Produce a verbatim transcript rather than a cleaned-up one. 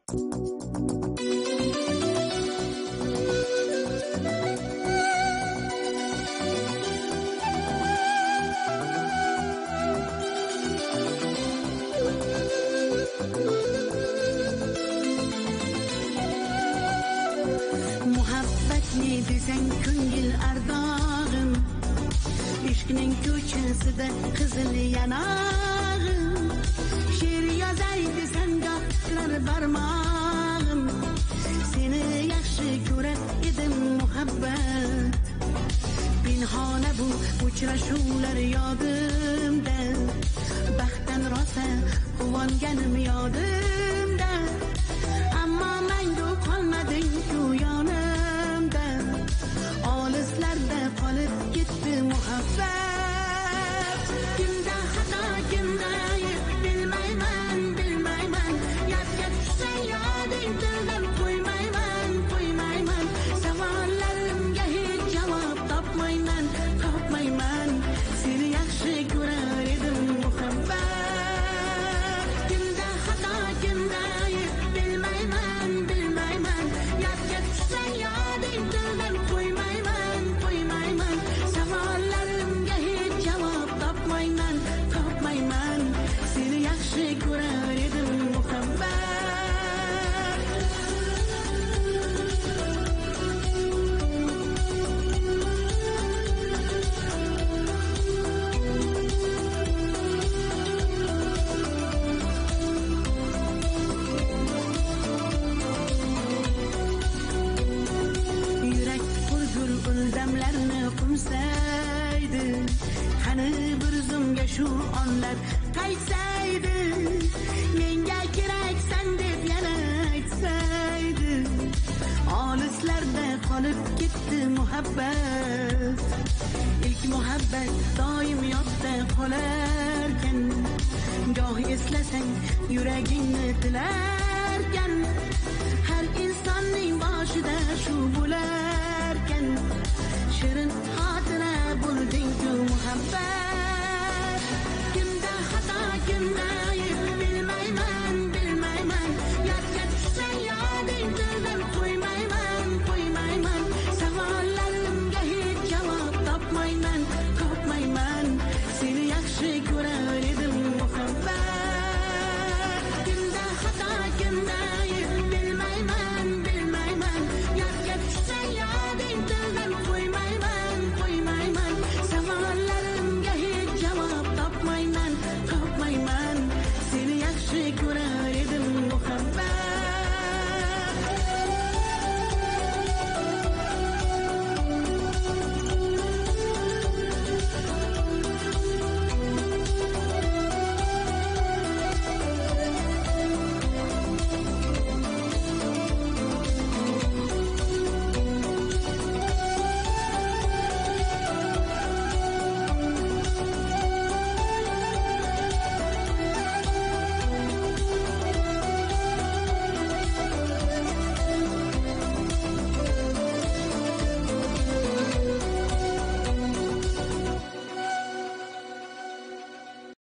Muhabbatni desang ko'ngil ardog'im, ishqning ko'chasida qizil yanog'im, she'r yozay desang gaplar barmog'im, seni yaxshi ko'rar edim muhabbat, pinhona bu uchrashuvlar yodimda, baxtdan rosa quvonganim yodimda, ammo mangu qolmading ku yonimda, olislarda qolib ketdi muhabbat. Kimda xato kimda ayb bilmayman, bilmayman, yodga tushsa yoding tildan qo'ymayman, qo'ymayman, savollarimga hech javob topmayman, topmayman, seni yaxshi ko'rar edim muhabbat. Kimda xato kimda ayb bilmayman, bilmayman, yodga tushsa yoding tildan qo'ymayman, qo'ymayman, savollarimga hech javob topmayman, topmayman, seni yaxshi ko'rar edim muhabbat. Yurak huzur o'ldamlarni qumsaydi, qani bir zumga shu onlar qaysaydi, menga keraksan deb yana aytsaydi, olislarda qolib ketdi muhabbat, ilk muhabbat doim yodda qolarkan, goh eslasang yuragingni tilar